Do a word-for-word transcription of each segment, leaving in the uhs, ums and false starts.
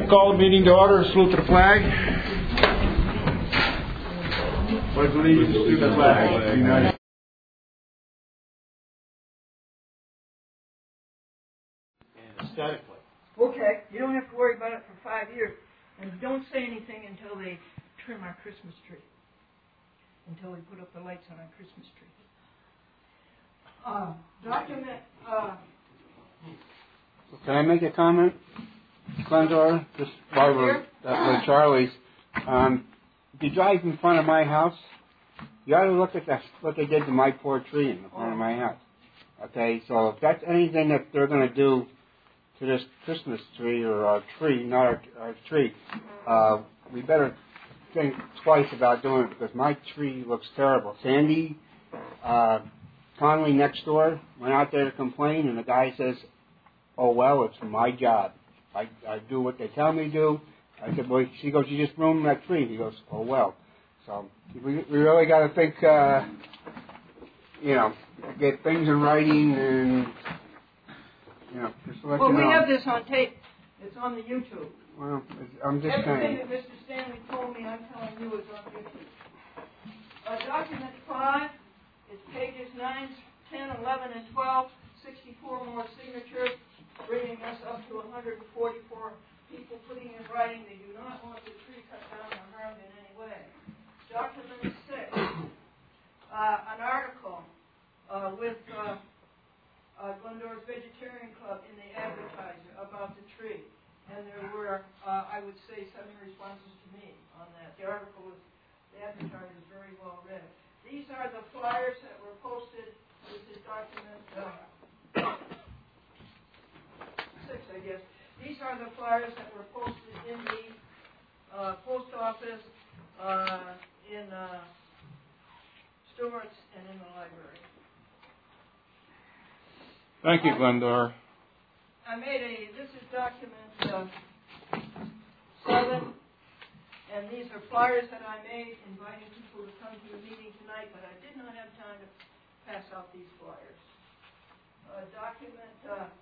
call the meeting to order. Salute to the flag. Pledge allegiance to the flag of the United States. And aesthetically. Okay, you don't have to worry about it for five years. And don't say anything until they trim our Christmas tree. Until they put up the lights on our Christmas tree. Uh, document... Uh, Can I make a comment, Glendora? Just while we're at Charlie's. Um, if you drive in front of my house, you ought to look at that, what they did to my poor tree in the front of my house. Okay, so if that's anything that they're going to do to this Christmas tree or our tree, not our, our tree, uh, we better think twice about doing it because my tree looks terrible. Sandy uh, Conley next door went out there to complain, and the guy says, "Oh, well, it's my job. I, I do what they tell me to do." I said, "Well," she goes, "You just ruined that tree." He goes, "Oh, well." So we, we really got to think, uh, you know, get things in writing and, you know, just to let well, you know. we have this on tape. It's on the YouTube. Well, I'm just Everything saying. that Mister Stanley told me, I'm telling you, is on YouTube. Uh, document five is pages nine, ten, eleven, and twelve. sixty-four more signatures, bringing us up to one hundred forty-four people putting in writing they do not want the tree cut down or harmed in any way. Document six, uh, an article uh, with uh, uh, Glendora's Vegetarian Club in the Advertiser about the tree. And there were, uh, I would say, seven responses to me on that. The article was, the Advertiser is very well read. These are the flyers that were posted. This is document uh, six, I guess. These are the flyers that were posted in the uh, post office, uh, in uh, Stewart's, and in the library. Thank you, Glendora. I made a, this is document uh, seven, and these are flyers that I made inviting people to come to the meeting tonight, but I did not have time to pass out these flyers. Uh, document uh,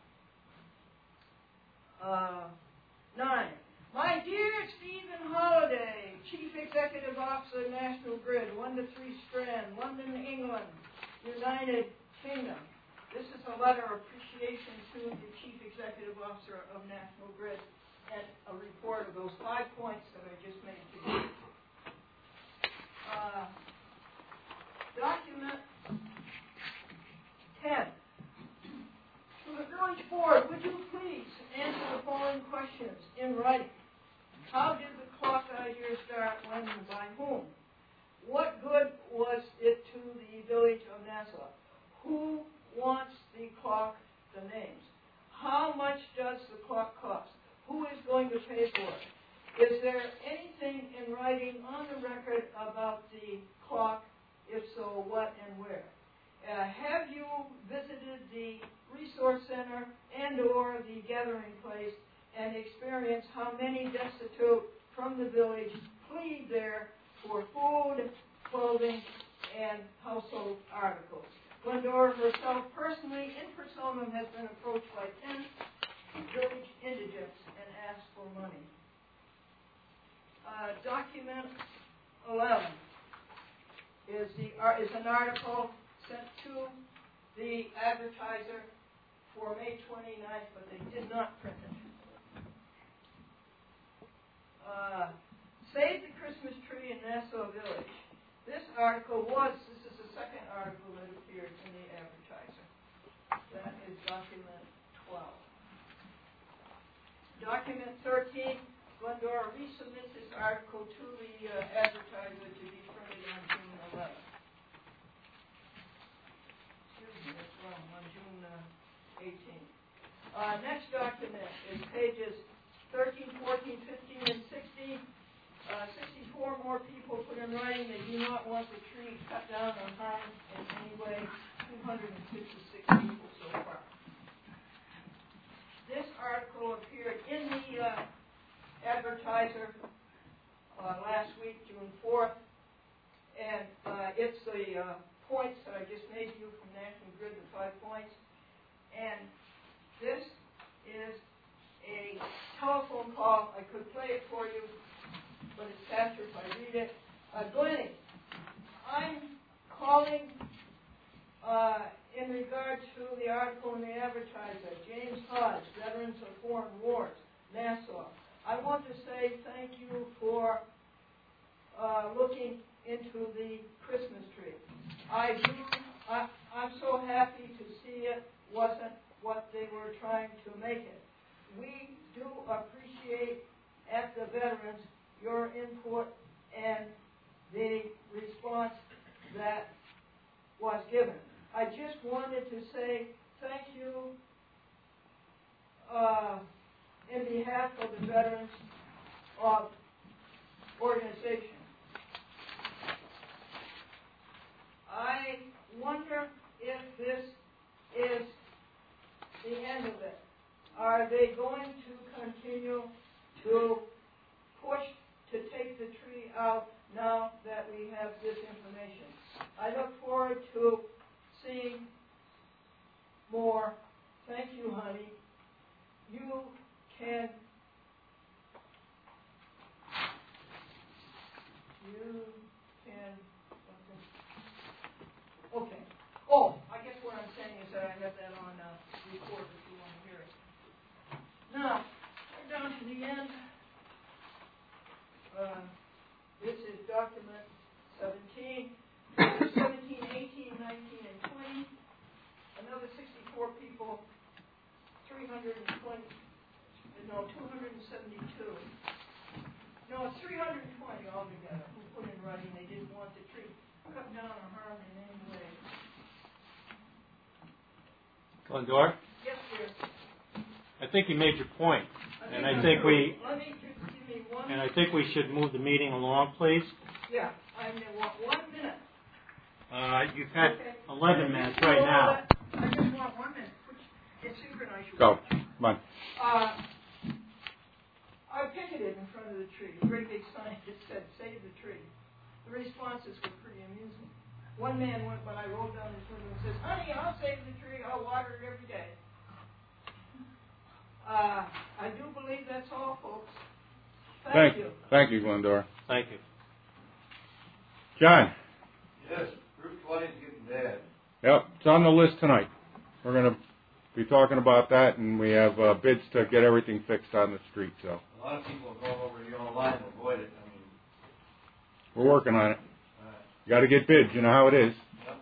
uh, nine. My dear Stephen Holliday, Chief Executive Officer, National Grid, one to three Strand, London, England, United Kingdom. This is a letter of appreciation to the Chief Executive Officer of National Grid and a report of those five points that I just made to you. Uh, document ten. To the village board, would you please answer the following questions in writing? How did the clock idea start, when, and by whom? What good was it to the village of Nassau? Who wants the clock, the names? How much does the clock cost? Who is going to pay for it? Is there anything in writing on the record about the clock? If so, what and where? Uh, have you visited the resource center and or the gathering place and experienced how many destitute from the village plead there for food, clothing, and household articles? Glendora herself personally in persona has been approached by ten village indigents and asked for money. Uh, document eleven is, the, uh, is an article sent to the Advertiser for May twenty-ninth, but they did not print it. Uh, Save the Christmas Tree in Nassau Village. This article was, this is the second article that appeared in the Advertiser. That is document twelve. Document thirteen, Glendora resubmits this article to the uh, Advertiser to be printed on June eleventh. Excuse me, that's wrong, on June uh, eighteenth. Uh, next document is pages thirteen, fourteen, fifteen, and sixteen. Uh, sixty-four more people put in writing they do not want the tree cut down or harmed in any way. two hundred fifty-six people so far. This article appeared in the uh, Advertiser uh, last week, June fourth, and uh, it's the uh, points that I just made to you from National Grid, the five points. And this is a telephone call. I could play it for you, but it's faster if I read it. Uh, Glennie, I'm calling uh, in regard to the article in the Advertiser, James Hodge, Veterans of Foreign Wars, Nassau. I want to say thank you for uh, looking into the Christmas tree. I do, I, I'm so happy to see it wasn't what they were trying to make it. We do appreciate at the Veterans your input and the response that was given. I just wanted to say thank you uh, in behalf of the Veterans of organization. I wonder if this is the end of it. Are they going to continue to push to take the tree out now that we have this information? I look forward to seeing more. Thank you, honey. You can you can okay. Oh, I guess what I'm saying is that I have that on uh, record if you want to hear it. Now, we're down to the end. Uh, this is document seventeen, seventeen, eighteen, nineteen, and twenty. Another sixty-four people, three hundred twenty, no, two hundred seventy-two. No, it's three hundred twenty altogether who put in writing they didn't want the tree cut down or harmed in any way. Glendora? Yes, dear. I think you made your point, I and think I think true. we Let me just give me one. and I think we should move the meeting along, please. Yeah, I want one minute. Uh, you've had Okay. eleven minutes right now. I just want one minute. Which it's synchronized. Go. Come on. Uh, I picketed in front of the tree. A great big sign that said, "Save the tree." The responses were pretty amusing. One man went when I rolled down his window and says, "Honey, I'll save the tree. I'll water it every day." Uh, I do believe that's all, folks. Thank, Thank you. Thank you, Glendora. Thank you. John. Yes, Route twenty is getting bad. Yep, it's on the list tonight. We're going to be talking about that, and we have uh, bids to get everything fixed on the street. So A lot of people are going over the yellow line to avoid it. I mean, we're working on it. uh, You got to get bids. You know how it is. yep.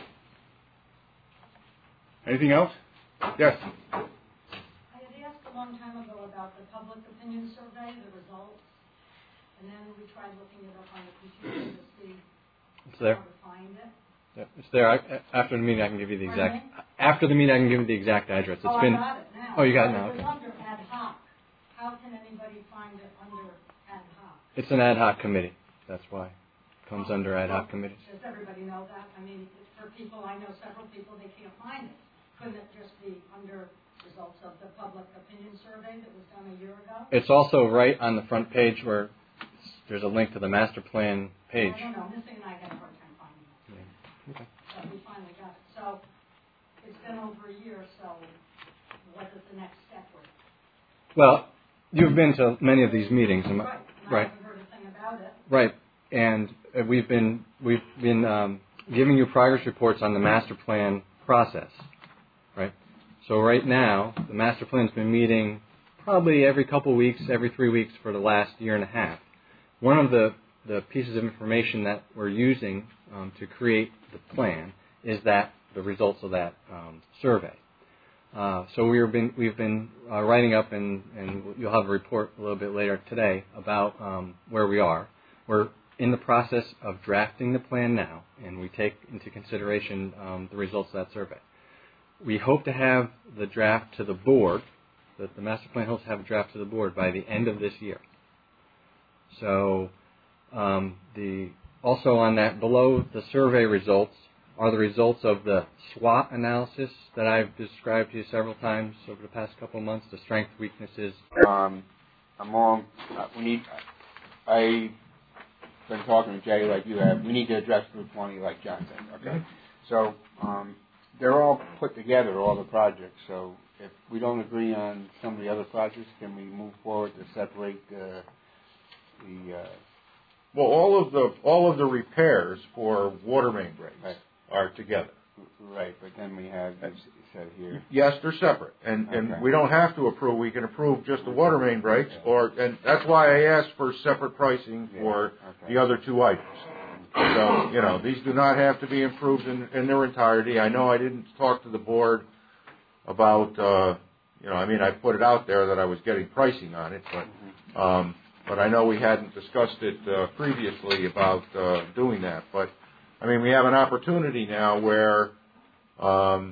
Anything else? Yes. I had asked a long time ago about the public opinion survey, the results, and then we tried looking it up on the computer to see It's there. how to find it. Yeah, it's there. I, after the meeting, I can give you the Pardon exact. After the meeting, I can give you the exact address. It's oh, been. I got it now. Oh, you got it But now. It was Okay. under ad hoc. How can anybody find it under ad hoc? It's an ad hoc committee. That's why it comes Oh, under ad well, hoc committees. Does everybody know that? I mean, for people, I know several people, they can't find it. Couldn't it just be under results of the public opinion survey that was done a year ago? It's also right on the front page where there's a link to the master plan page. I don't know. Missy and I had a hard time finding it. Yeah. Okay. But we finally got it. So it's been over a year, so what is the next step with it? Well, you've been to many of these meetings, am I- Right. And right? I haven't heard a thing about it. Right, and uh, we've been we've been um, giving you progress reports on the master plan process, right? So right now, the master plan's been meeting probably every couple of weeks, every three weeks for the last year and a half. One of the, the pieces of information that we're using um, to create the plan is that the results of that um, survey. Uh, so we've been we've been uh, writing up, and, and you'll have a report a little bit later today about um, where we are. We're in the process of drafting the plan now, and we take into consideration um, the results of that survey. We hope to have the draft to the board, that the master plan hopes to have a draft to the board by the end of this year. So um, the also on that, below the survey results, are the results of the SWOT analysis that I've described to you several times over the past couple of months, the strengths, weaknesses. Um, among uh, we need. I've been talking to Jay like you have. We need to address Route twenty like John said. Okay, so um, they're all put together, all the projects. So if we don't agree on some of the other projects, can we move forward to separate uh, the? Uh, Well, all of the all of the repairs for water main breaks Right. are together. right, but then we have you said here. Yes, they're separate, and and Okay. we don't have to approve. We can approve just the water main breaks, Okay. or and that's why I asked for separate pricing Yeah, for okay. the other two items. So you know, these do not have to be improved in, in their entirety. I know I didn't talk to the board about uh, you know, I mean, I put it out there that I was getting pricing on it, but. Um, But I know we hadn't discussed it uh, previously about uh, doing that. But, I mean, we have an opportunity now where um,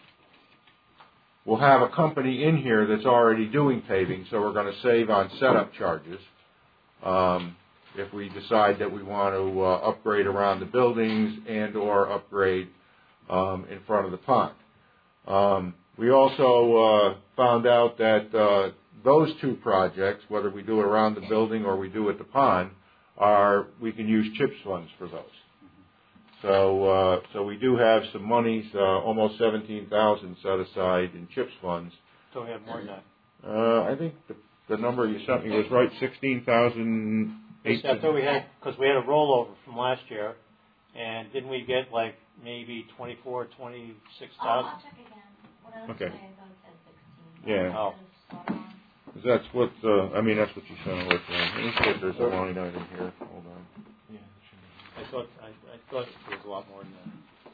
we'll have a company in here that's already doing paving, so we're going to save on setup charges um, if we decide that we want to uh, upgrade around the buildings and or upgrade um, in front of the pond. Um, we also uh, found out that uh, those two projects, whether we do it around the building or we do it at the pond, are we can use CHIPS funds for those. So, uh, so we do have some monies, uh, almost seventeen thousand set aside in CHIPS funds. So we have more than that. Uh, I think the, the number you sent me was right, sixteen thousand eight. I thought we had, because we had a rollover from last year, and didn't we get like maybe twenty-four, twenty-six I'll, thousand? I'll check again. What I was Okay. saying, I thought it said sixteen. Yeah. Oh. That's what, uh, I mean, that's what you sent over to me. Let me see if there's a line item here. Hold on. I thought, I, I thought it was a lot more than that.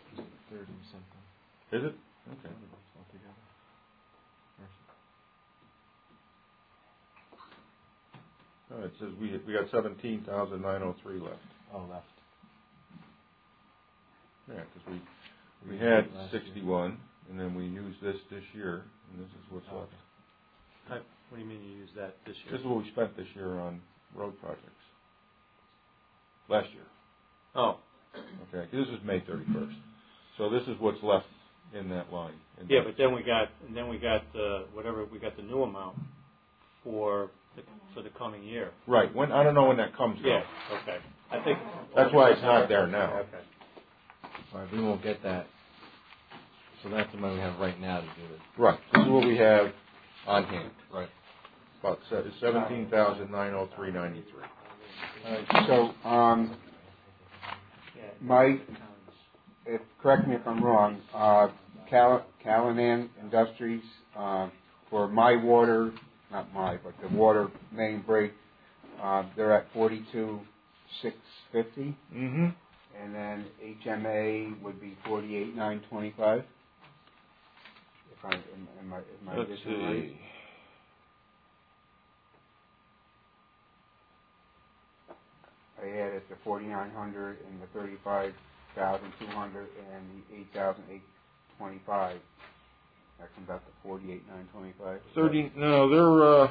Is it? Okay. Oh, it says we, we got seventeen thousand nine oh three left. Oh, left. Yeah, because we, we had sixty-one, and then we used this this year, and this is what's left. I, what do you mean you use that this year? This is what we spent this year on road projects. Last year. Oh, Okay, this is May thirty-first. So this is what's left in that line. And yeah, that- but then we got, and then we got uh, whatever, we got the new amount for the, for the coming year. Right, when, I don't know when that comes Yeah, though. okay. I think. That's why it's not there now. Okay. All right, we won't get that. So that's the money we have right now to do it. Right, this is what we have on hand. Right. About seventeen thousand nine oh three ninety-three. All right, so, um, Mike, if, correct me if I'm wrong, uh, Cal- Callahan Industries, uh, for my water, not my, but the water main break, uh, they're at forty-two six fifty, Mm-hmm. and then H M A would be forty-eight nine twenty-five. If I, am, am I, am I Let's getting it right? see. I added the forty-nine hundred and the thirty-five thousand two hundred and the eight thousand eight twenty-five. That comes out to forty-eight nine twenty-five. Thirty, no, they're, uh,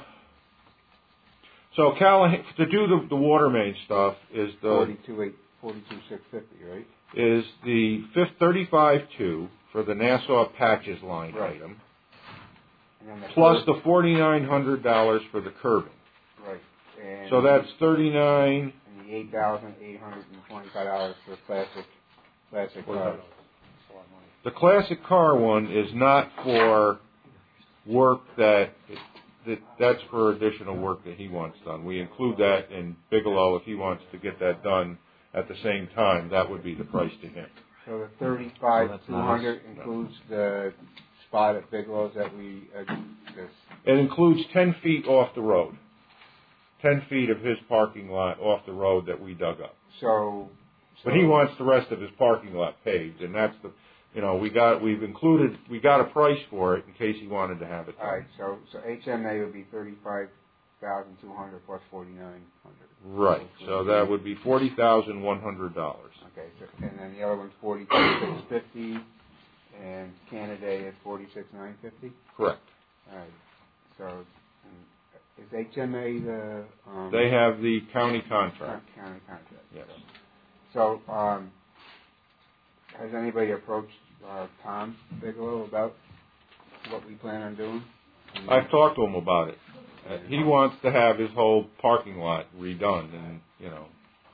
so Callahan, to do the, the water main stuff is the, Forty-two eight, forty-two six fifty, right? is the fifth thirty-five two for the Nassau Patches line Right. item, And then the plus third- the forty-nine hundred dollars for the curbing. right. And So that's thirty-nine, and the eight thousand eight hundred and twenty-five dollars for plastic, plastic cars. the classic car one is not for work that, that, that's for additional work that he wants done. We include that in Bigelow if he wants to get that done at the same time, that would be the price to him. So the thirty-five Well, that's two not hundred us. includes the spot at Bigelow's that we, uh, this, It includes ten feet off the road. ten feet of his parking lot off the road that we dug up. so. But he wants the rest of his parking lot paved, and that's the, you know, we got, we've included, we got a price for it in case he wanted to have it done. All right, so, so H M A would be thirty-five thousand two hundred plus forty-nine hundred. Right, so that would be forty thousand one hundred dollars. Okay, so, and then the other one's forty-two six fifty, and Canada is forty-six nine fifty? Correct. All right, so, um, is H M A the, um... They have the county contract. con- County contract. Yes. So, um, has anybody approached, uh, Tom Bigelow about what we plan on doing? I've talked to him about it. Uh, he wants to have his whole parking lot redone, and, you know,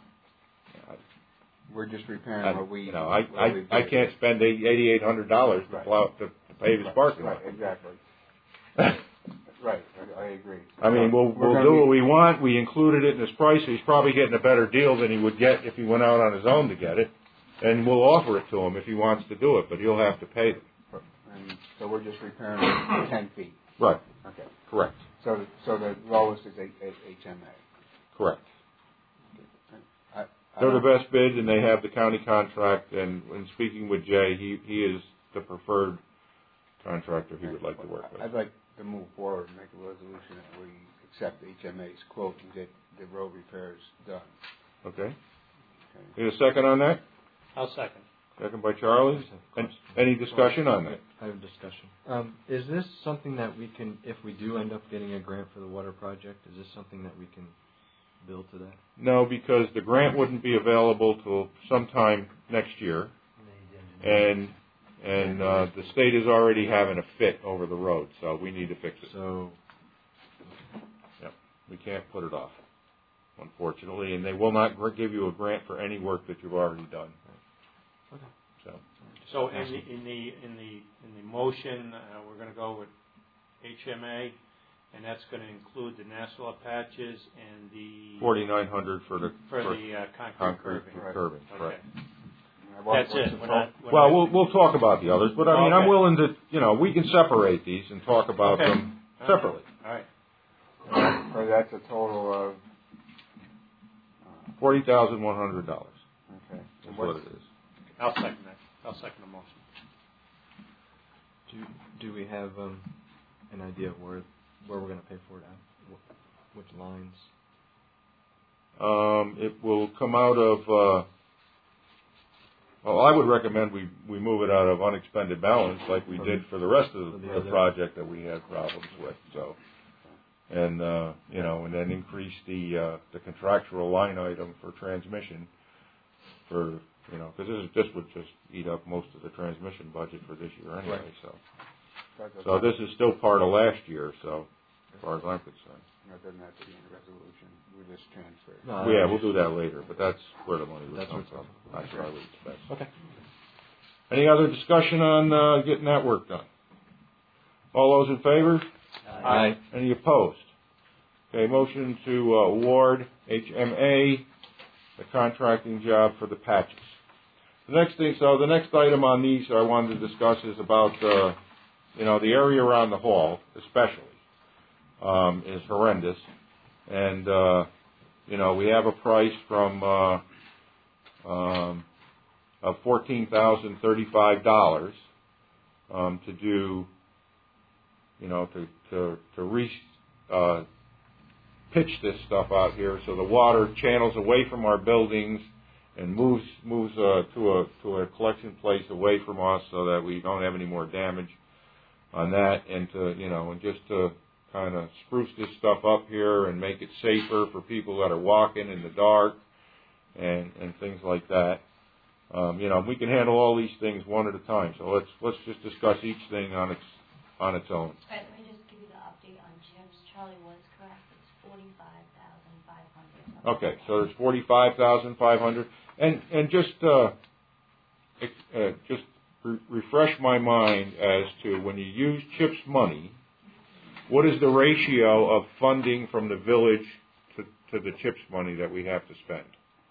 We're just repairing I, what we... you know, I, what we I, I did. can't spend eighty-eight hundred dollars to Right. plow, to pave his parking Right, lot. exactly. Right, I, I agree. I mean, we'll, We're we'll gonna do be- what we want. We included it in his price. He's probably getting a better deal than he would get if he went out on his own to get it. And we'll offer it to him if he wants to do it, but he'll have to pay them. And so we're just repairing it ten feet. Right. Okay. Correct. So, the, so the lowest is H M A. Correct. I, I They're the don't- best bid, and they have the county contract. And when speaking with Jay, he, he is the preferred contractor he would like to work with. I'd like to move forward and make a resolution that we accept H M A's quote and get the road repairs done. Okay. Okay. Need a second on that? I'll second. Second by Charlie. And any discussion on that? I have a discussion. Um, is this something that we can, if we do end up getting a grant for the water project, is this something that we can build to that? No, because the grant wouldn't be available till sometime next year, and and uh, the state is already having a fit over the road, so we need to fix it. So, Yep, we can't put it off, unfortunately, and they will not gr- give you a grant for any work that you've already done. okay. So, So in the, in the, in the, in the motion, uh, we're gonna go with H M A, and that's gonna include the Nassau patches and the. forty-nine hundred for the For for the uh, concrete concrete curbing. for curbing, Okay. correct. That's it. We're not, we're Well, not- we'll we'll talk about the others, but I mean, I'm Okay. willing to, you know, we can separate these and talk about Okay. them All right. separately. All right. So that's a total of, Forty thousand one hundred dollars. okay. That's what it is. I'll second that. I'll second the motion. Do do we have um, an idea of where where we're going to pay for it at? Wh- Which lines? Um, it will come out of. Uh, well, I would recommend we, we move it out of unexpended balance, like we did for the rest of For the, the the other- project that we had problems with. So, and uh, you know, and then increase the uh, the contractual line item for transmission for you know, because this is, this would just eat up most of the transmission budget for this year anyway. Right. So, That doesn't- so this is still part of last year. So, as far as I'm concerned. That doesn't have to be in the resolution. We just transfer it. No, Well, yeah, we'll do that later, but that's where the money would That's come what's from. coming. That's where I would expect. Okay. Any other discussion on uh, getting that work done? All those in favor? Aye. Any opposed? Okay, motion to uh, award H M A the contracting job for the patches. The next thing, so the next item on these I wanted to discuss is about, uh, you know, the area around the hall, especially, um, is horrendous. And, uh, you know, we have a price from, uh, um, of fourteen thousand thirty-five dollars, um, to do, you know, to, to, to re, uh, pitch this stuff out here so the water channels away from our buildings and moves, moves, uh, to a, to a collection place away from us so that we don't have any more damage on that, and to, you know, and just to kind of spruce this stuff up here and make it safer for people that are walking in the dark and, and things like that. Um, you know, we can handle all these things one at a time. So let's let's just discuss each thing on its on its own. All right, let me just give you the update on Jim's. Charlie was correct. It's forty-five thousand five hundred. Okay, so there's forty-five thousand five hundred, and and just uh, ex- uh, just re- refresh my mind as to when you use CHIPS money, what is the ratio of funding from the village to, to the CHIPS money that we have to spend?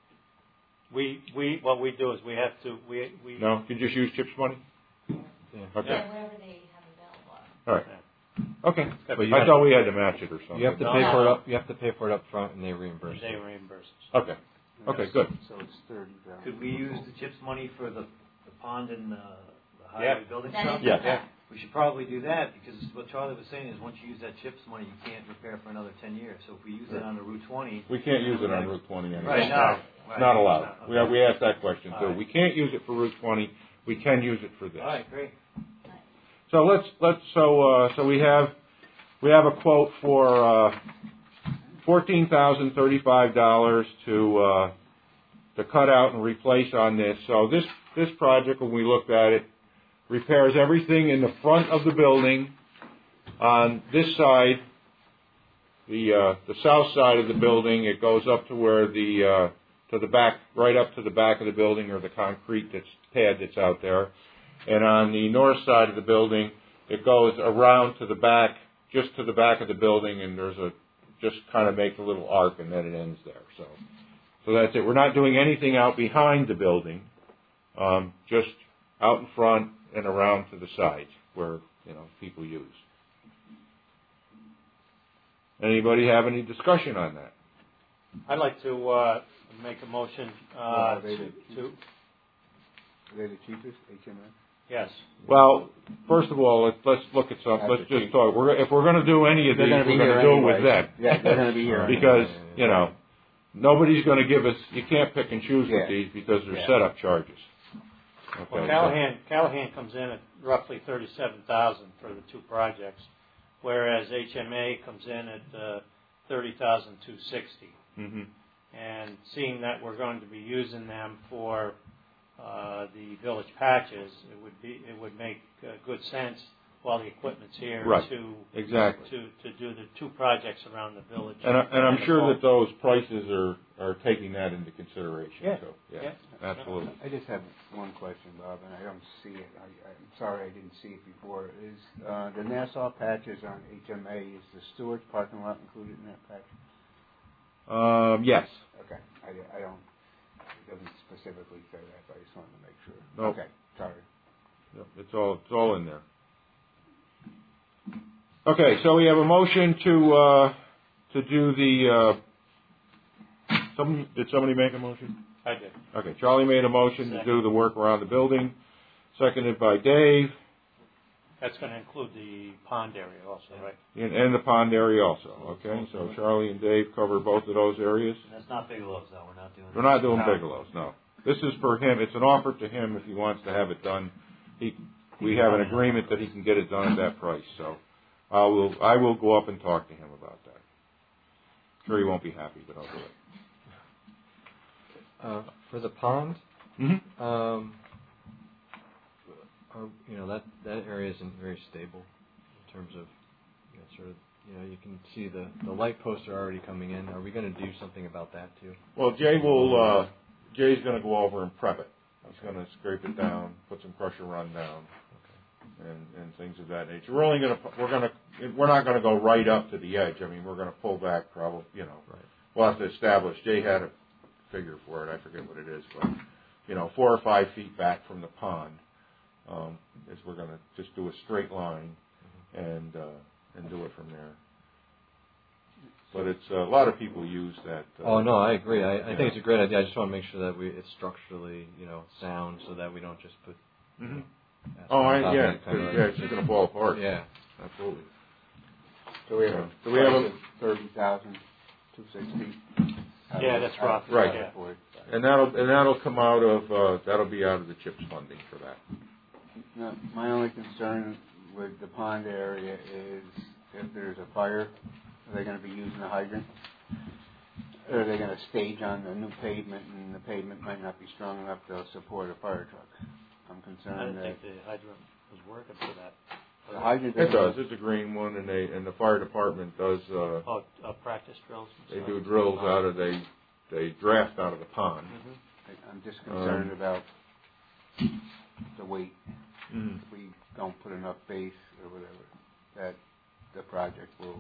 We, we, what we do is we have to, we, we. No, you just use CHIPS money. Yeah. Okay, Yeah, whatever they have available. all right. Okay, But you I have thought to- we had to match it or something. You have to No. pay for it up. You have to pay for it up front, and they reimburse. They you. reimburse us. Okay, okay, good. So it's thirty thousand. Could we use the CHIPS money for the, the pond and uh, the highway Yeah. building That stuff? is Yeah. correct. We should probably do that, because what Charlie was saying is once you use that CHIPS money, you can't repair for another ten years. So if we use it on the Route twenty. We can't use it on Route twenty anymore. Right, no. Right. Not allowed. Okay. We, we asked that question All too. right. We can't use it for Route twenty. We can use it for this. All right, great. So let's let's so uh, so we have we have a quote for uh, fourteen thousand thirty-five dollars to uh, to cut out and replace on this. So this this project, when we looked at it, repairs everything in the front of the building on this side, the uh, the south side of the building. It goes up to where the uh, to the back, right up to the back of the building, or the concrete that's pad that's out there. And on the north side of the building, it goes around to the back just to the back of the building, and there's a, just kind of make a little arc, and then it ends there. So, so that's it. We're not doing anything out behind the building, um, just out in front and around to the sides where, you know, people use. Anybody have any discussion on that? I'd like to uh, make a motion uh, Are they to, the- to, Are they the cheapest, H M S? yes. Well, first of all, let's, let's look at something. That's Let's a just cheap- talk. We're, if we're going to do any of They're these, gonna be we're going to here do it with anyway. them. Yeah, they're gonna be here. Because, you know, nobody's going to give us, you can't pick and choose Yeah. with these because there's Yeah. setup charges. Okay. Well, Callahan, Callahan comes in at roughly thirty-seven thousand for the two projects, whereas H M A comes in at uh, thirty thousand two sixty. Mm-hmm. And seeing that we're going to be using them for uh, the village patches, it would be it would make uh, good sense while the equipment's here Right. to Exactly. to to do the two projects around the village. And, I, and I'm the sure bulk. that those prices are, are taking that into consideration. Yeah. So, yeah, Yeah. absolutely. I just have one question, Bob, and I don't see it. I, I'm sorry I didn't see it before. Is uh, the Nassau patches on H M A, is the Stewart's parking lot included in that patch? Um, yes. Okay, I, I don't, it doesn't specifically say that, but I just wanted to make sure. Nope. Okay, sorry. Yep, it's all it's all in there. Okay, so we have a motion to uh, to do the. Uh, some did somebody make a motion? I did. Okay, Charlie made a motion to Second. do the work around the building, seconded by Dave, That's going to include the pond area also, right? and, and the pond area also. Okay, so Charlie and Dave cover both of those areas. And that's not Bigelow's, though. We're not doing. We're not doing No. Bigelow's, no. This is for him. It's an offer to him if he wants to have it done. He, we have an agreement that he can get it done at that price. So I will, I will go up and talk to him about that. Sure, he won't be happy, but I'll do it. Uh, for the pond, Mm-hmm. um, are, you know that that area isn't very stable in terms of, you know, sort of, you know, you can see the the light posts are already coming in. Are we going to do something about that too? Well, Jay will. Uh, Jay's going to go over and prep it. He's going to scrape it down, put some pressure run down, and and things of that nature. We're only going to. We're going to. We're not going to go right up to the edge. I mean, we're going to pull back. Probably, you know. Right. We'll have to establish. Jay had a figure for it. I forget what it is, but you know, four or five feet back from the pond, um, is we're going to just do a straight line and uh, and do it from there. But it's uh, a lot of people use that. Uh, Oh no, I agree. I, I yeah. think it's a great idea. I just want to make sure that we it's structurally, you know, sound, so that we don't just put. Mm-hmm. asphalt Oh, I, on top yeah, of it, kind 'cause, of yeah, like- it's just going to fall apart. Yeah. Absolutely. So we have a, Do we have a- thirty thousand, two sixty? Yeah, that's rough. Right. Yeah. And that'll and that'll come out of uh, that'll be out of the CHIPS funding for that. No, my only concern with the pond area is if there's a fire, are they going to be using a hydrant? Or are they going to stage on the new pavement, and the pavement might not be strong enough to support a fire truck? I'm I concerned didn't that think the hydrant was working for that. the hydrant. It does. It's a green one, and they and the fire department does. Uh, Oh, uh, practice drills. and they stuff. do drills out of they they draft out of the pond. Mhm. I'm just concerned Um, about the weight. Mm. If we don't put enough base or whatever, that the project will,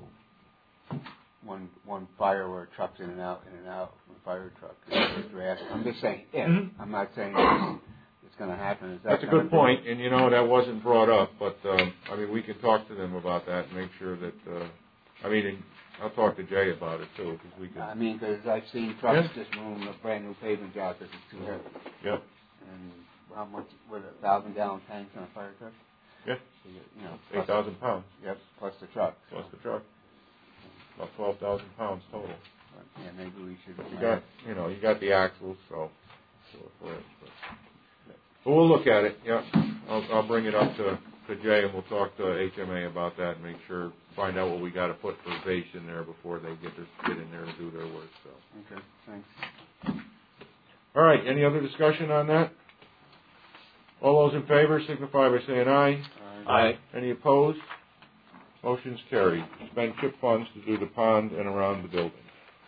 one one fire where it trucks in and out, in and out from a fire truck. It's draft. I'm just saying, if. Mhm. I'm not saying it's, it's going to happen. Is that That's a gonna good be- point, and you know that wasn't brought up, but um, I mean we can talk to them about that and make sure that. Uh, I mean, and I'll talk to Jay about it too, because we can. I mean, because I've seen trucks just moving a brand new pavement job because it's too heavy. Yep. And how much, what, a thousand gallon tanks on a fire truck? Yeah. So you, you know, Eight plus, thousand pounds yep, plus the truck. plus the truck. About twelve thousand pounds total. But, yeah, maybe we should. You got, you know, you got the axles, so. so for it, but, but we'll look at it. Yeah, I'll, I'll bring it up to, to Jay, and we'll talk to H M A about that and make sure, find out what we got to put for base in there before they get to get in there and do their work. So. Okay, thanks. All right. Any other discussion on that? All those in favor signify by saying aye. Aye. Any opposed? Motion's carried. Spend CHIP funds to do the pond and around the building.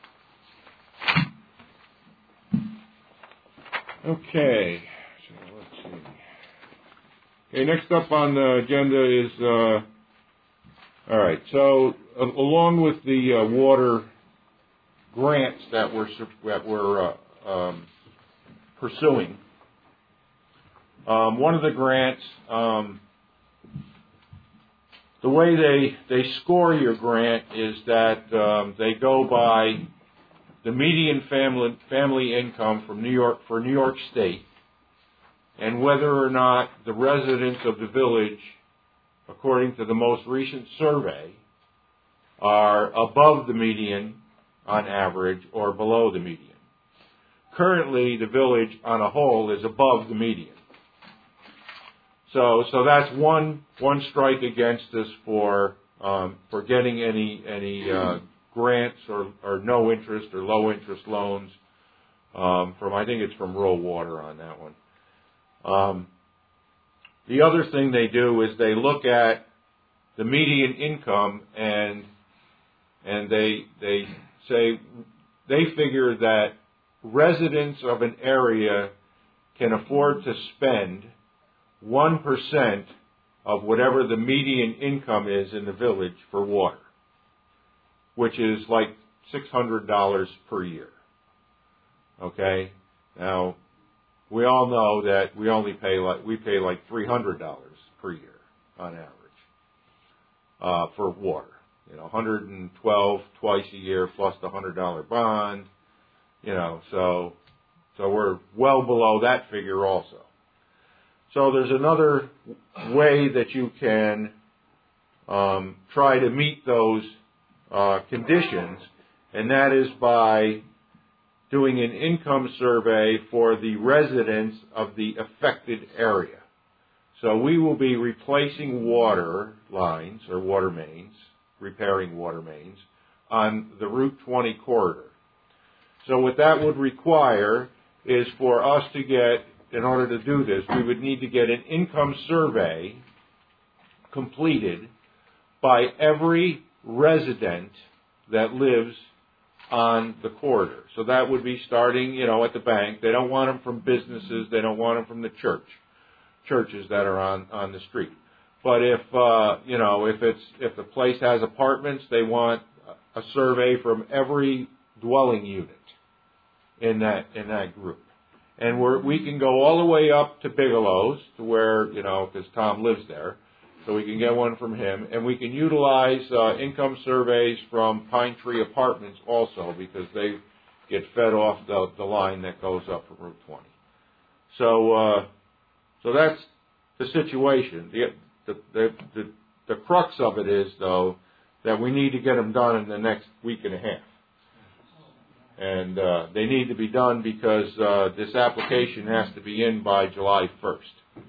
Okay. So let's see. Okay. Next up on the agenda is All right. So, uh, along with the uh, water grants that we're that we're uh, um, pursuing, um, one of the grants, um, the way they they score your grant is that um, they go by the median family family income from New York for New York State, and whether or not the residents of the village, according to the most recent survey, are above the median on average or below the median. Currently, the village on a whole is above the median. So, so that's one one strike against us for um, for getting any any uh, grants or, or no interest or low interest loans um, from, I think it's from Rural Water on that one. Um, the other thing they do is they look at the median income and and they they say they figure that residents of an area can afford to spend one percent of whatever the median income is in the village for water, which is like six hundred dollars per year. Okay? Now, we all know that we only pay like, we pay like three hundred dollars per year on average, uh, for water. You know, one hundred twelve twice a year plus the one hundred dollar bond, you know, so, so we're well below that figure also. So there's another way that you can um, try to meet those uh, conditions, and that is by doing an income survey for the residents of the affected area. So we will be replacing water lines or water mains, repairing water mains on the Route twenty corridor. So what that would require is for us to get, in order to do this, we would need to get an income survey completed by every resident that lives on the corridor. So that would be starting, you know, at the bank. They don't want them from businesses. They don't want them from the church, churches that are on, on the street. But if, uh, you know, if it's, if the place has apartments, they want a survey from every dwelling unit in that, in that group. And we're, we can go all the way up to Bigelow's, to where, you know, because Tom lives there, so we can get one from him. And we can utilize uh, income surveys from Pine Tree Apartments also, because they get fed off the, the line that goes up from Route twenty. So, uh, so that's the situation. The, the, the, the, the crux of it is, though, that we need to get them done in the next week and a half. And uh, they need to be done because uh, this application has to be in by July first.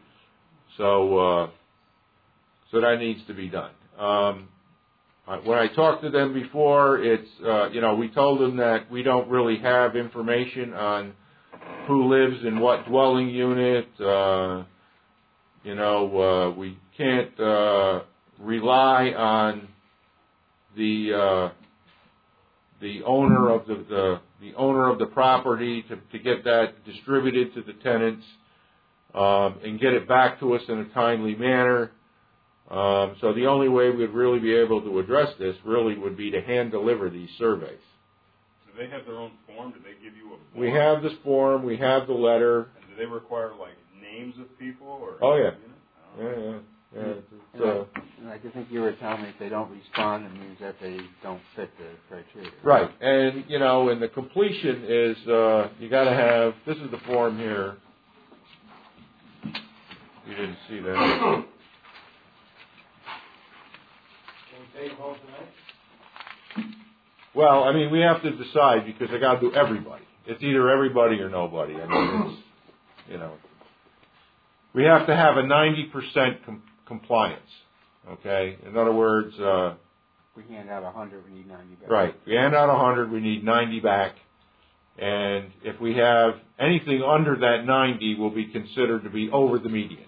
So, uh, so that needs to be done. Um, when I talked to them before, it's uh, you know, we told them that we don't really have information on who lives in what dwelling unit. Uh, you know, uh, we can't uh, rely on the uh, the owner of the, the the owner of the property to, to get that distributed to the tenants um, and get it back to us in a timely manner. Um, so the only way we'd really be able to address this really would be to hand deliver these surveys. Do they have their own form? Do they give you a form? We have this form. We have the letter. And do they require like names of people or? Oh yeah. You know? Yeah, yeah. Yeah, and, so, I, and I think you were telling me if they don't respond, it means that they don't fit the criteria. Right, and you know, and the completion is uh, you got to have. This is the form here. You didn't see that. Can we take home tonight? Well, I mean, we have to decide because I got to do everybody. It's either everybody or nobody. I mean, it's, you know, we have to have a ninety percent com- compliance. Okay, in other words, uh, we hand out a hundred, we need ninety back. Right, we hand out a hundred, we need ninety back, and if we have anything under that ninety, will be considered to be over the median.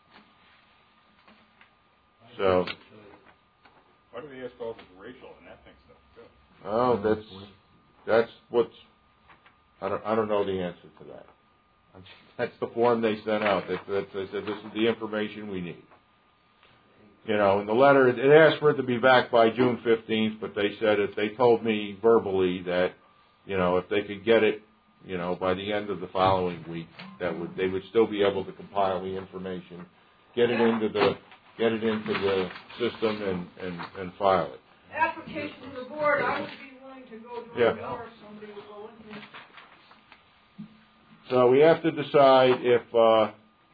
So. Why do they ask all this racial and ethnic stuff too? Oh, that's that's what's. I don't I don't know the answer to that. That's the form they sent out. That, that they said this is the information we need. You know, in the letter, it asked for it to be back by June fifteenth, but they said it, they told me verbally that, you know, if they could get it, you know, by the end of the following week, that would, they would still be able to compile the information, get it into the, get it into the system and, and, and file it. Application to the board, I would be willing to go door Yeah. to door if somebody would go with me. So we have to decide if, uh,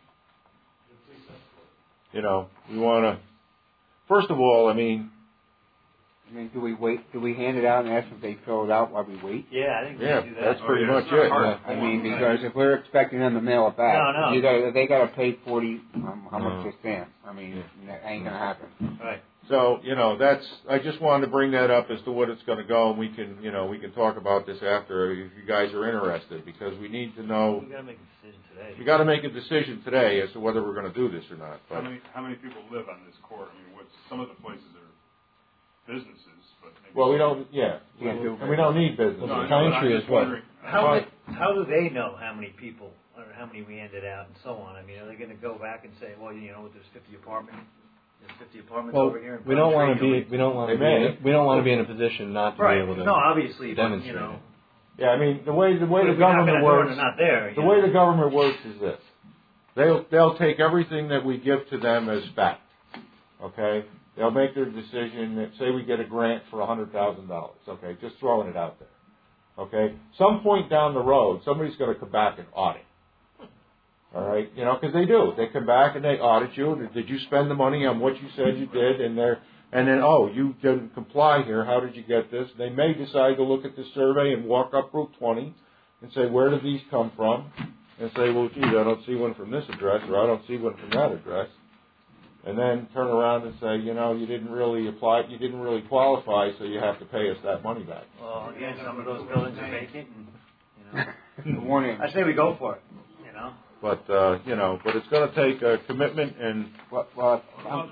you know, we want to, first of all, I mean, I mean, do we wait? Do we hand it out and ask if they fill it out while we wait? Yeah, I think we yeah, should do that. that's pretty Oh, yeah, much it's not it. hard. Yeah. I mean, because if we're expecting them to mail it back, No, no. you got they got to pay forty. Um, how much No. they stamp? I mean, that ain't gonna happen. Right. So, you know, that's, I just wanted to bring that up as to what it's going to go, and we can, you know, we can talk about this after if you guys are interested, because we need to know, We gotta make a decision today. we got to make a decision today as to whether we're going to do this or not. How But many, how many people live on this court? I mean, what's, some of the places are businesses, but maybe. well, we don't, yeah, Can't do and we don't need business. No, I know, Pine but I'm Tree just is what? wondering, How, uh, do- how do they know how many people, or how many we handed out and so on? I mean, are they gonna go back and say, well, you know, there's fifty apartments, there's fifty apartments Well, over here in we don't Pine want to Tree, be we don't want They to be in may. a, we don't want to be in a position not to Right, be able to no, obviously, but, you demonstrate know. it. Yeah, I mean, the way, the way the if we knock on government door and works, they're not there, you the know. way the government works is this. They'll, they'll take everything that we give to them as fact. Okay? They'll make their decision that, say we get a grant for one hundred thousand dollars. Okay? Just throwing it out there. Okay? Some point down the road, somebody's going to come back and audit. All right? You know, because they do. They come back and they audit you. Did you spend the money on what you said you did? And they're, and then, oh, you didn't comply here. How did you get this? They may decide to look at the survey and walk up Route twenty and say, where did these come from? And say, well, geez, I don't see one from this address, or I don't see one from that address. And then turn around and say, you know, you didn't really apply, you didn't really qualify, so you have to pay us that money back. Well, again, some of those buildings are vacant and, you know. The warning. I say we go for it, you know. But, uh, you know, but it's going to take a commitment, and, Well, well if, I'm,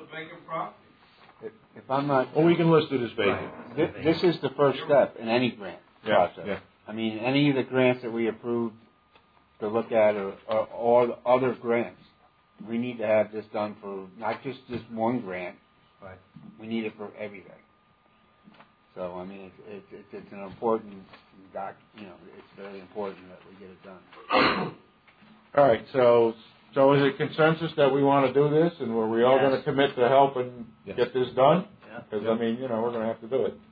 if, if I'm not, well, we can list it as vacant. thi- this is the first step in any grant Yeah, process. yeah. I mean, any of the grants that we approved to look at, or, or all the other grants, we need to have this done for not just this one grant. Right. We need it for everything. So I mean, it's it's, it's, it's an important doc. You know, it's very important that we get it done. All right, so, so is it consensus that we want to do this, and were we all Yes. going to commit to help and Yes. get this done? Yeah. Because, I mean, you know, we're going to have to do it.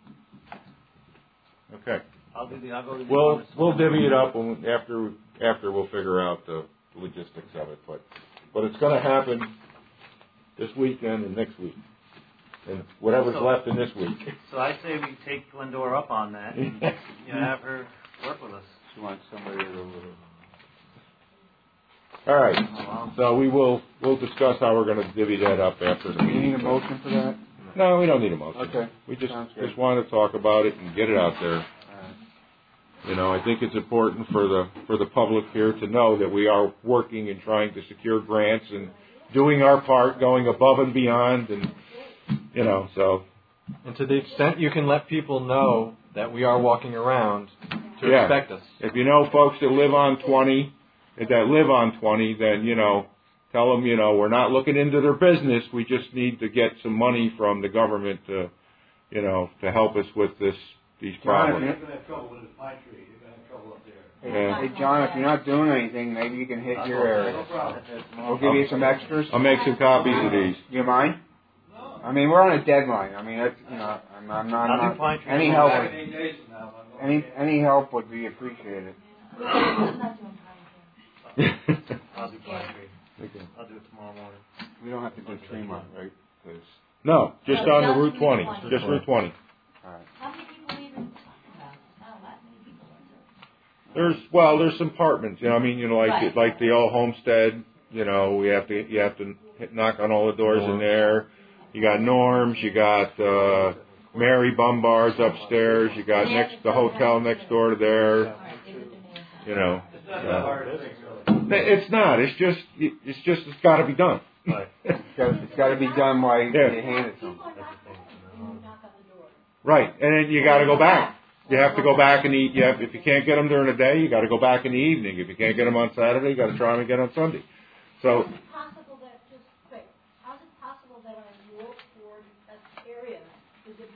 Okay. I'll do the, I'll go to the. We'll, office we'll tomorrow. divvy it up when, after, after we'll figure out the logistics of it, but, but it's going to happen this weekend and next week, and whatever's So- left in this week. So I say we take Glendora up on that and, you know, have her work with us. She wants somebody to. All right, Oh, well. so we will, we'll discuss how we're going to divvy that up after the Do you need meeting. a motion for that? No, we don't need a motion. Okay. We just, Sounds good. just want to talk about it and get it out there. You know, I think it's important for the, for the public here to know that we are working and trying to secure grants and doing our part, going above and beyond, and, you know, so. And to the extent you can let people know that we are walking around to Yeah. expect us. If you know folks that live on twenty, that live on twenty, then, you know, tell them, you know, we're not looking into their business. We just need to get some money from the government to, you know, to help us with this, these problems. John, You're gonna have trouble with the pine tree, you're gonna have trouble up there. Hey, Yeah. hey, John, if you're not doing anything, maybe you can hit I'll your go. area. No problem. We'll give you some extras. I'll make some copies of these. Do you mind? I mean, we're on a deadline. I mean, that's, you know, I'm, I'm not. I'll do not- Pine Tree any tomorrow. help, Back in would, eight days from now, I'm any going. any help would be appreciated. I'm not doing Pine Tree. I'll do Pine Tree. I'll do it tomorrow morning. We don't have to do Tremont, right? 'Cause- No, just No, on the just Route twenty, Route twenty. just Route twenty. all right. How many people are you even talking about? Not that many people, is it? There's, well, there's some apartments, you know, I mean, you know, like, Right. like the old homestead, you know, we have to, you have to hit, knock on all the doors in there. You got Norm's, you got, uh, Mary Bumbar's upstairs, you got next, the hotel next door to there, All right, give it to me. you know. It's not Yeah. that hard, is it, really? It's not, it's just, it's just, it's gotta be done. Right. It's got, it's got to be done while you, Yeah. you hand it to them. People are not going to knock on the door. Right, and then you gotta go back. You have to go back and eat, you have, if you can't get them during the day, you gotta go back in the evening. If you can't get them on Saturday, you gotta try them again on Sunday. So, Is it possible that, just quick, how is it possible that on your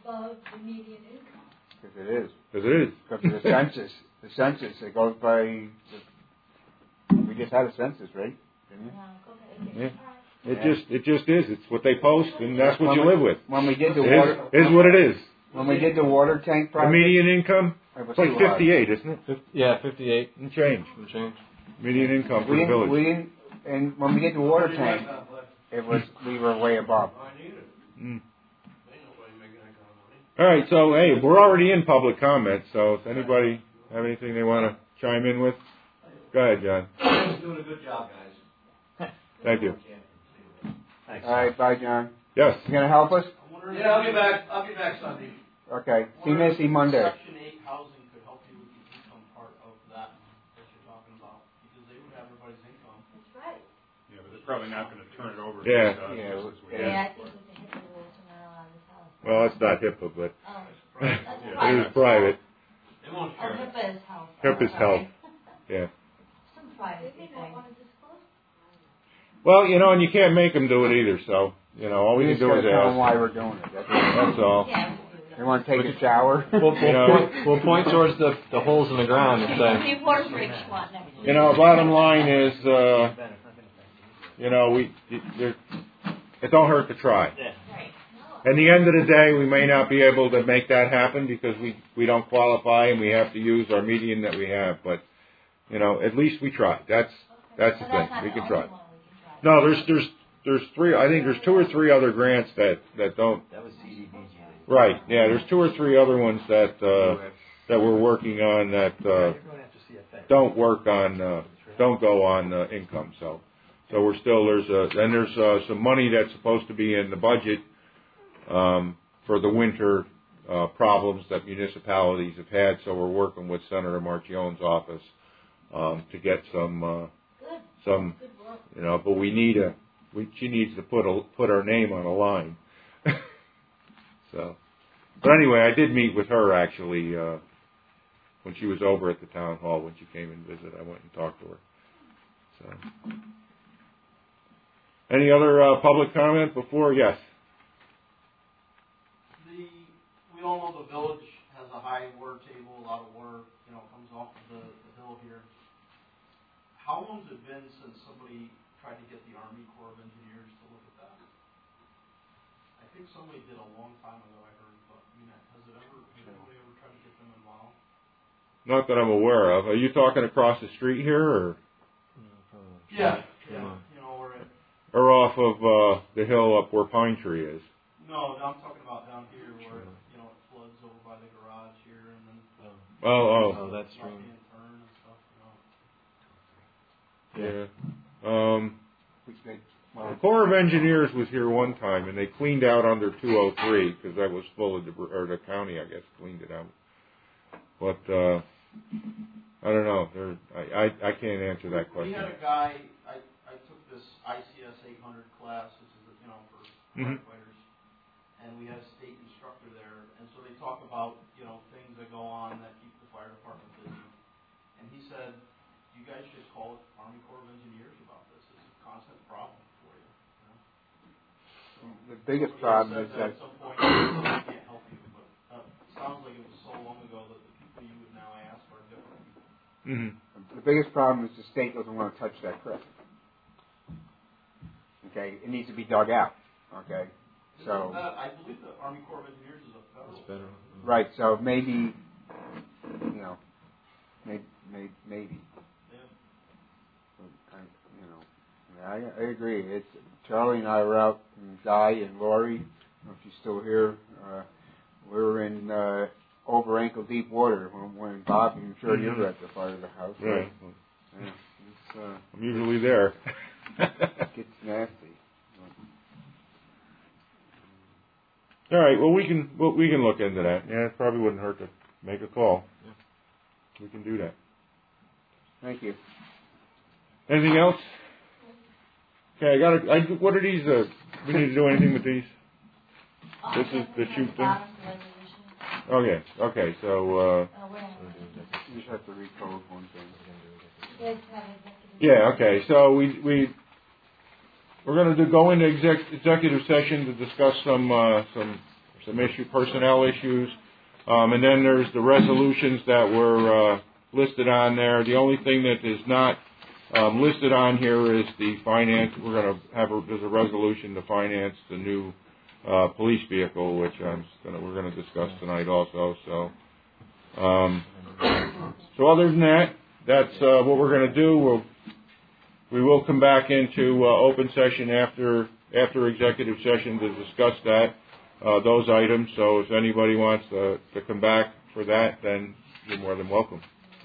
above the median income. Because it is. Because it is. Because of the census. The census, it goes by, the, we just had a census, right? Didn't we? No, go ahead. Yeah. It just, it just is. It's what they post, and that's what you live with. When we did the It water, is, is what it is. when we did the water tank The project, median income, it was it's like too high. fifty-eight, isn't it? Fif- Yeah, fifty-eight And change. and change. Median income for We the didn't, we village. didn't, and when we did the water tank, it was, we were way above. Mm. All right, so hey, we're already in public comment, so if anybody have anything they want to chime in with, go ahead, John. You're doing a good job, guys. Thank you. Thanks. All right, bye, John. Yes. You gonna help us? Yeah, I'll be back, I'll be back Sunday. Okay. See Missy Monday. Section eight housing could help you with the income part of that that you're talking about, because they would have everybody's income. That's right. Yeah, but they're probably not gonna turn it over to Yeah. us, uh, Yeah, just as we yeah. Yeah, asked I for. think with the HIPAA rules, we're not allowed to tell us. Well, it's not HIPAA, but Oh, Yeah, that's it is private. private. They won't Oh, share it. HIPAA is health. HIPAA is health. Yeah. Some privacy thing. Well, you know, and you can't make them do it either, so, you know, all we We can just do gotta is tell them ask. why we're doing it. That's, it. That's all. Yeah. They want to take a shower. We'll, we'll, You know. point, we'll point towards the, the holes in the ground and say, The water breaks want next week. You know, bottom line is, uh, you know, we, it, there- it don't hurt to try. Yeah. Right. At the end of the day, we may not be able to make that happen because we, we don't qualify and we have to use our median that we have, but, you know, at least we tried. That's, that's the So thing. that's not We the can only try. one we can try. No, there's, there's, there's three, I think there's two or three other grants that, that don't, That was C D B G. right, yeah, there's two or three other ones that, uh, that we're working on that, uh, You're going to have to see effect. don't work on, uh, don't go on uh, income. So, so we're still there's a and there's uh, some money that's supposed to be in the budget um, for the winter uh, problems that municipalities have had. So we're working with Senator Marchione's office um, to get some uh, Good. some Good work. you know. But we need a we she needs to put a put our name on a line. So, but anyway, I did meet with her actually. Uh, When she was over at the town hall, when she came and visited, I went and talked to her. So, any other uh, public comment before? Yes. The, we all know the village has a high water table, a lot of water, you know, comes off of the, the hill here. How long's it been since somebody tried to get the Army Corps of Engineers to look at that? I think somebody did a long time ago, I heard, but, I mean, has it ever, has anybody ever tried to get them involved? Not that I'm aware of. Are you talking across the street here, or Yeah, yeah, you know, where it, or off of uh, the hill up where Pine Tree is? no, I'm talking about down here where, you know, it floods over by the garage here and then. Oh, oh, oh, that's Left true. hand turn and stuff, you know. yeah. Um, the Corps of Engineers was here one time, and they cleaned out under two oh three because that was full of debris, or the county, I guess, cleaned it out. But uh, I don't know. There, I, I I can't answer that We question. had a guy, I, I took this I C S eight hundred class, this is, you know, for Mhm. firefighters, and we had a state instructor there, and so they talk about, you know, things that go on that keep the fire department busy. And he said, you guys should call it Army Corps of Engineers about this, it's a constant problem for you. you know? So, The biggest he problem said is that at some point, I can't help you, but uh, it sounds like it was so long ago that the people you would now ask are different. Mm-hmm. the biggest problem is the state doesn't want to touch that creek. Okay, it needs to be dug out. Okay, so Uh, I believe the Army Corps of Engineers is a federal. It's better. right, so maybe you know, maybe maybe. maybe. Yeah. I, you know, I, I agree. It's Charlie and I were out, and Guy and Lori. I don't know if she's still here. Uh, we were in uh, over ankle deep water when, when Bob. I'm sure you were at the fire of the house. Right. Yeah, it's, uh, I'm usually there. it gets nasty. All right. Well, we can well, we can look into that. Yeah, it probably wouldn't hurt to make a call. Yeah. We can do that. Thank you. Anything else? Okay, I got. to I, what are these? Uh, we need to do anything with these? Oh, This is okay, the we shoot have thing? bottom resolution. Okay. Okay. So. Uh, Oh, wait a minute. You just have to recode one thing. You guys have executive yeah. Okay. So we we we're going to go into exec, executive session to discuss some uh, some some issue, personnel issues. Um, and then there's the resolutions that were uh, listed on there. The only thing that is not um, listed on here is the finance. We're going to have a, there's a resolution to finance the new uh, police vehicle, which I'm gonna, we're going to discuss tonight also. So, um, so other than that, that's uh, what we're going to do. We'll we will come back into uh, open session after after executive session to discuss that. Uh, those items. So if anybody wants to, to come back for that, then you're more than welcome.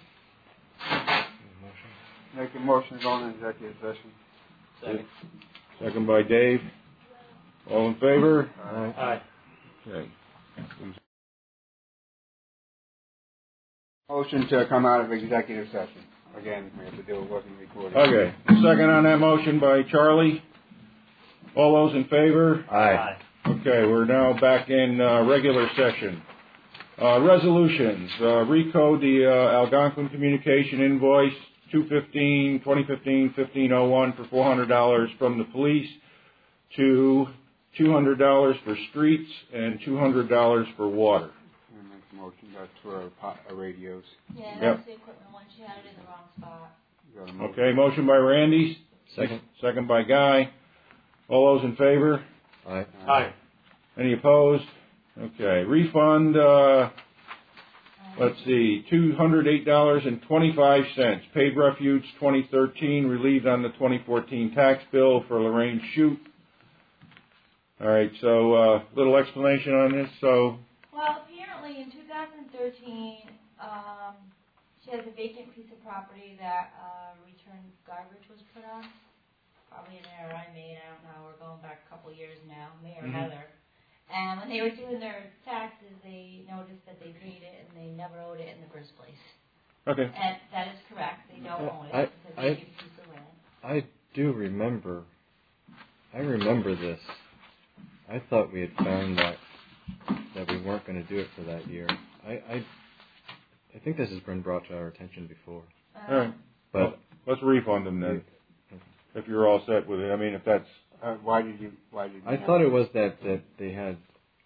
Make a motion to go into executive session. Second. Second by Dave. All in favor? Aye. Okay. Motion to come out of executive session. Again, we have to do it, wasn't recorded. Okay. Second on that motion by Charlie. All those in favor? Aye. Okay, we're now back in uh, regular session. Uh, resolutions. Uh, recode the uh, Algonquin Communication invoice two fifteen, twenty fifteen, fifteen oh one for four hundred dollars from the police to two hundred dollars for streets and two hundred dollars for water. I make the motion. That's for our, po- our radios. Yeah, Yep. that's the equipment one. She had it in the wrong spot. Got a motion. Okay, motion by Randy. Second. Second by Guy. All those in favor? Aye. Aye. Any opposed? Okay. Refund, uh, let's see, two hundred eight dollars and twenty-five cents. Paid refuge twenty thirteen, relieved on the twenty fourteen tax bill for Lorraine Shute. All right, so a uh, little explanation on this. So, Well, apparently in two thousand thirteen, um, she has a vacant piece of property that uh, return garbage was put on. Probably an error I made. I don't know. We're going back a couple years now, me or Mhm. Heather. And when they were doing their taxes, they noticed that they paid it and they never owed it in the first place. okay. And that is correct. They don't own it. I- It's a I- vacant piece of land. I do remember. I remember this. I thought we had found that that we weren't going to do it for that year. I, I I think this has been brought to our attention before. Uh, All right. But Well, let's refund them then. If you're all set with it. I mean, if that's, Uh, why did you? Why did you? I not- thought it was that, that they had,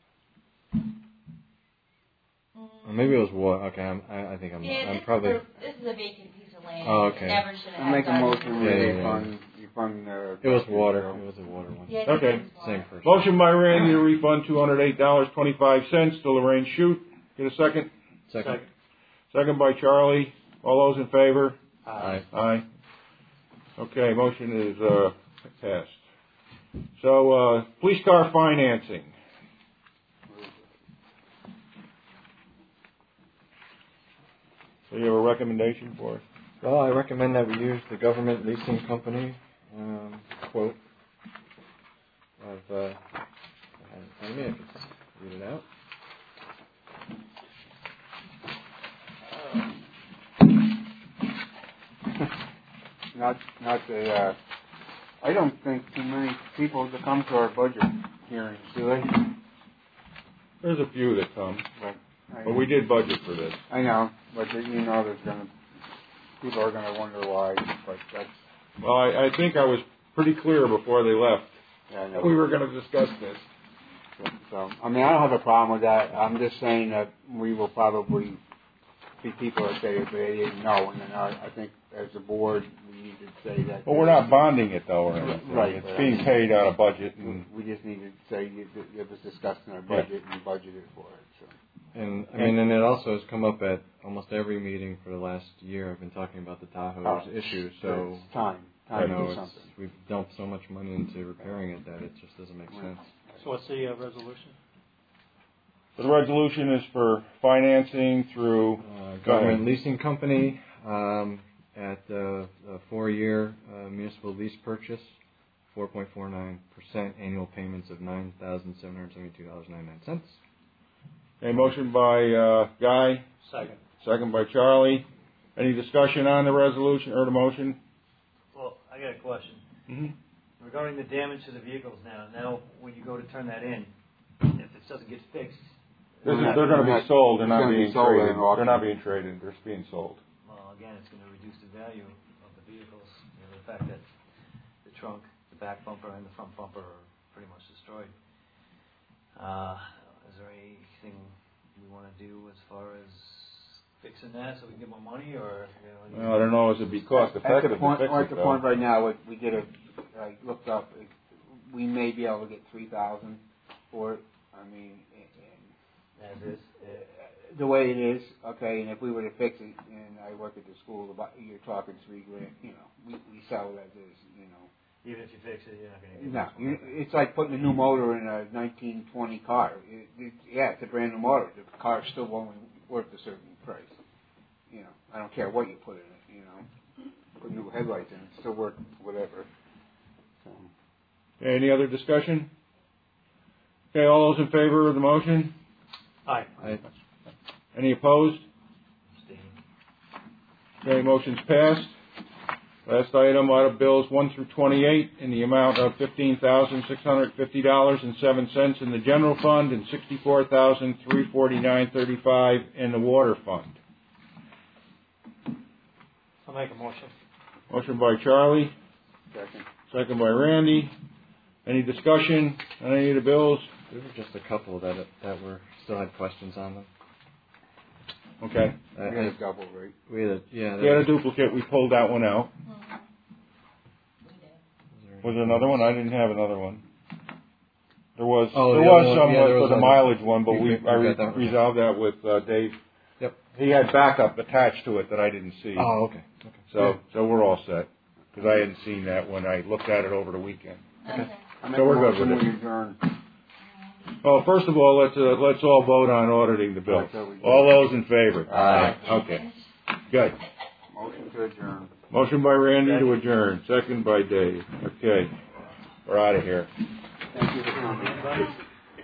or maybe it was water. Okay, I'm, I, I think I'm, Yeah, I'm this, probably. is a, this is a vacant piece of land. Oh, It okay. never should have I had make a garbage. motion. Yeah, We yeah, yeah. refund. Refund. Uh, It was water. It was a water one. Yeah, Okay. this is water. Same person. motion by Randy to refund two hundred eight dollars and twenty-five cents to Lorraine Shute. Get a second? Second. Second by Charlie. All those in favor? Aye. Aye. Okay, motion is uh, passed. So, uh, police car financing. So you have a recommendation for us? Well, I recommend that we use the government leasing company um, quote of. Uh, I mean, I can just read it out. Not, not the. Uh, I don't think too many people that come to our budget hearings, do they? There's a few that come, But, I, but we did budget for this. I know, but you know, there's gonna people are gonna wonder why. But that's. Well, I, I think I was pretty clear before they left. Yeah, I know. We were going to discuss this. So, I mean, I don't have a problem with that. I'm just saying that we will probably be people that say that they didn't know, and then I, I think as a board we need to say that. Well, we're not bonding it though, or anything. Right. It's being paid out of budget, and We just need to say it it was discussed in our budget and we budgeted for it. So. And I mean, and it also has come up at almost every meeting for the last year. I've been talking about the Tahoe's Oh, issue. So it's time, I time to know do it's, something. we've dumped so much money into repairing it that it just doesn't make sense. So what's the uh, resolution? the resolution is for financing through Uh, government leasing company um, at uh, a four-year uh, municipal lease purchase, four point four nine percent annual payments of nine thousand seven hundred seventy-two dollars and ninety-nine cents. a motion by uh, Guy, Second. second by Charlie. Any discussion on the resolution or the motion? Well, I got a question. Mm-hmm. Regarding the damage to the vehicles now, now when you go to turn that in, if it doesn't get fixed, This is, We're not- they're going to we're be not- sold. They're it's not gonna be being sold traded. at an auction. They're not being traded. They're being sold. well, again, it's going to reduce the value of the vehicles. You know, the fact that the trunk, the back bumper, and the front bumper are pretty much destroyed. Uh, is there anything we wanna do as far as fixing that so we can get more money, or, you know? Well, I don't know, is it be cost At effective the to point, fix or it at the though? point right now, we- we did a, I looked up, it- we may be able to get three thousand for it. I mean, and, As is? uh, the way it is, okay, and if we were to fix it, and I work at the school, about, you're talking three grand, you know, we, we sell it as is, you know. Even if you fix it, you're not gonna get No, much you, money. it's like putting a new motor in a nineteen twenty car. It, it, yeah, it's a brand new motor. The car's still only worth a certain price. You know, I don't care what you put in it. You know, put new headlights in it, still worth whatever. So. Okay, any other discussion? Okay, all those in favor of the motion? Aye. I, Any opposed? Abstain. Okay, motion's passed. Last item, audit bills one through twenty-eight in the amount of fifteen thousand six hundred fifty dollars and seven cents in the general fund and sixty-four thousand three hundred forty-nine dollars and thirty-five cents in the water fund. I'll make a motion. Motion by Charlie, Second. second by Randy. Any discussion on any of the bills? there were just a couple that that were still had questions on them. Okay. I, We had a I, double rate. we had a, yeah. We there had a duplicate, we pulled that one out. Was there another one? I didn't have another one. There was, Oh, there the was other one- some yeah, there for was the other- mileage one, but we- we, we I got re- that one. resolved that with uh, Dave. Yep. He had backup attached to it that I didn't see. Oh, okay. Okay. So, so we're all set. Because I hadn't seen that when I looked at it over the weekend. Okay. I make So a we're good motion with it. we adjourn. Well, first of all, let's, uh, let's all vote on auditing the bills. Right, so we- All those in favor? Aye. Okay. Good. Motion to adjourn. Motion by Randy to adjourn, second by Dave. Okay. We're out of here. Thank you for coming.